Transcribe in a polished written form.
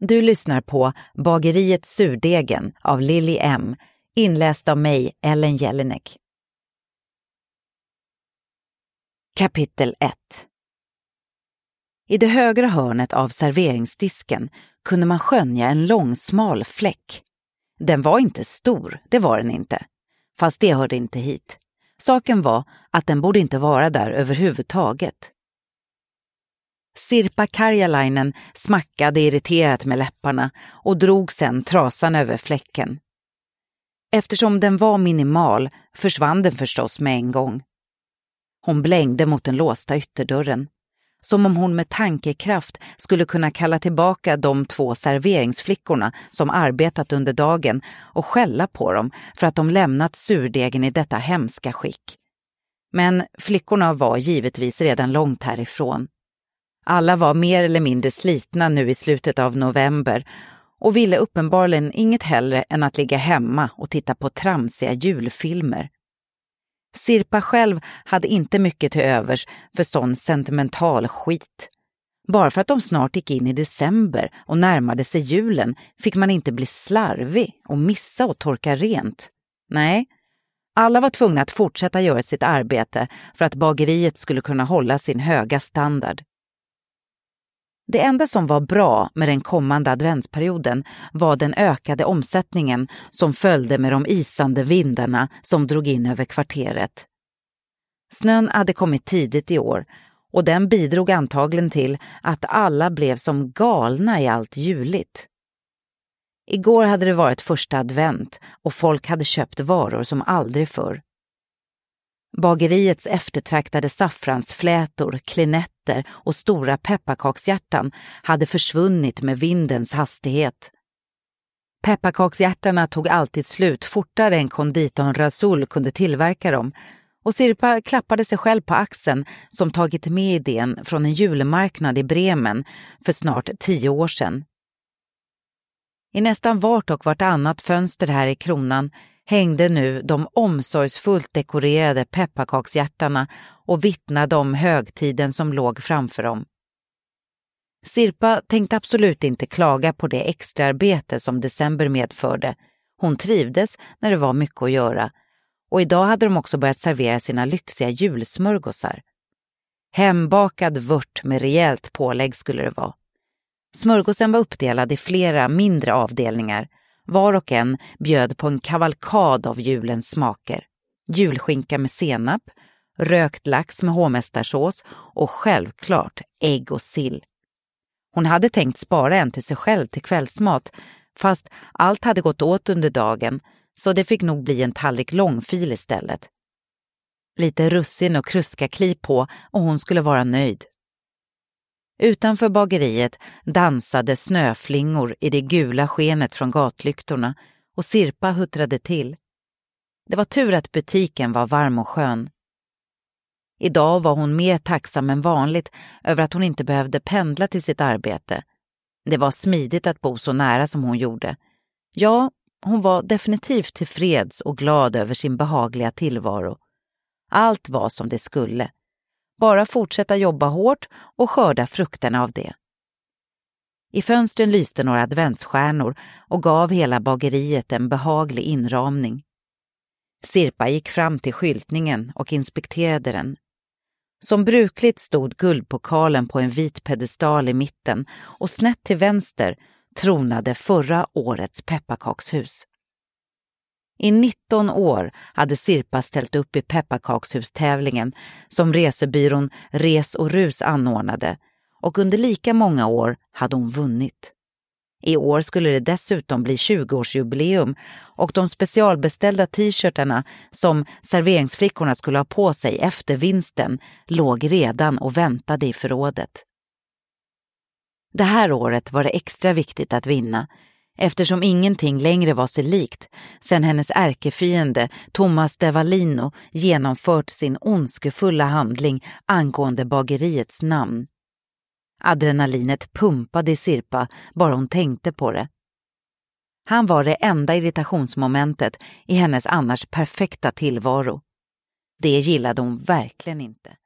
Du lyssnar på Bageriet Surdegen av Lily M. Inläst av mig, Ellen Jelinek. Kapitel 1. I det högra hörnet av serveringsdisken kunde man skönja en lång smal fläck. Den var inte stor, det var den inte. Fast det hörde inte hit. Saken var att den borde inte vara där överhuvudtaget. Sirpa Karjalainen smackade irriterat med läpparna och drog sedan trasan över fläcken. Eftersom den var minimal försvann den förstås med en gång. Hon blängde mot den låsta ytterdörren, som om hon med tankekraft skulle kunna kalla tillbaka de 2 serveringsflickorna som arbetat under dagen och skälla på dem för att de lämnat surdegen i detta hemska skick. Men flickorna var givetvis redan långt härifrån. Alla var mer eller mindre slitna nu i slutet av november och ville uppenbarligen inget hellre än att ligga hemma och titta på tramsiga julfilmer. Sirpa själv hade inte mycket till övers för sån sentimental skit. Bara för att de snart gick in i december och närmade sig julen fick man inte bli slarvig och missa och torka rent. Nej, alla var tvungna att fortsätta göra sitt arbete för att bageriet skulle kunna hålla sin höga standard. Det enda som var bra med den kommande adventsperioden var den ökade omsättningen som följde med de isande vindarna som drog in över kvarteret. Snön hade kommit tidigt i år och den bidrog antagligen till att alla blev som galna i allt juligt. Igår hade det varit första advent och folk hade köpt varor som aldrig förr. Bageriets eftertraktade saffransflätor, klinetter och stora pepparkakshjärtan hade försvunnit med vindens hastighet. Pepparkakshjärtarna tog alltid slut fortare än konditorn Rasul kunde tillverka dem och Sirpa klappade sig själv på axeln som tagit med idén från en julmarknad i Bremen för snart 10 år sedan. I nästan vart och vartannat fönster här i kronan hängde nu de omsorgsfullt dekorerade pepparkakshjärtarna och vittnade om högtiden som låg framför dem. Sirpa tänkte absolut inte klaga på det extraarbete som december medförde. Hon trivdes när det var mycket att göra. Och idag hade de också börjat servera sina lyxiga julsmörgåsar. Hembakad vört med rejält pålägg skulle det vara. Smörgåsen var uppdelad i flera mindre avdelningar. Var och en bjöd på en kavalkad av julens smaker. Julskinka med senap, rökt lax med hovmästarsås och självklart ägg och sill. Hon hade tänkt spara en till sig själv till kvällsmat, fast allt hade gått åt under dagen så det fick nog bli en tallrik långfil istället. Lite russin och kruskakli på och hon skulle vara nöjd. Utanför bageriet dansade snöflingor i det gula skenet från gatlyktorna och Sirpa huttrade till. Det var tur att butiken var varm och skön. Idag var hon mer tacksam än vanligt över att hon inte behövde pendla till sitt arbete. Det var smidigt att bo så nära som hon gjorde. Ja, hon var definitivt tillfreds och glad över sin behagliga tillvaro. Allt var som det skulle. Bara fortsätta jobba hårt och skörda frukterna av det. I fönstren lyste några adventsstjärnor och gav hela bageriet en behaglig inramning. Sirpa gick fram till skyltningen och inspekterade den. Som brukligt stod guldpokalen på en vit pedestal i mitten och snett till vänster tronade förra årets pepparkakshus. I 19 år hade Sirpa ställt upp i pepparkakshus-tävlingen som resebyrån Res och Rus anordnade och under lika många år hade hon vunnit. I år skulle det dessutom bli 20-årsjubileum och de specialbeställda t-shirtarna som serveringsflickorna skulle ha på sig efter vinsten låg redan och väntade i förrådet. Det här året var det extra viktigt att vinna eftersom ingenting längre var sig likt sedan hennes ärkefiende Thomas de Valino genomfört sin ondskefulla handling angående bageriets namn. Adrenalinet pumpade i Sirpa bara hon tänkte på det. Han var det enda irritationsmomentet i hennes annars perfekta tillvaro. Det gillade hon verkligen inte.